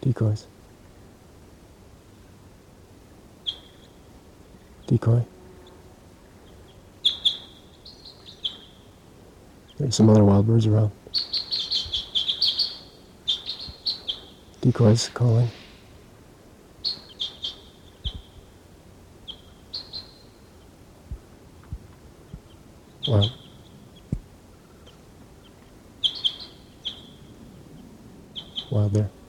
Decoys. Decoy. There's some other wild birds around. Decoys calling. Wow. Wild there.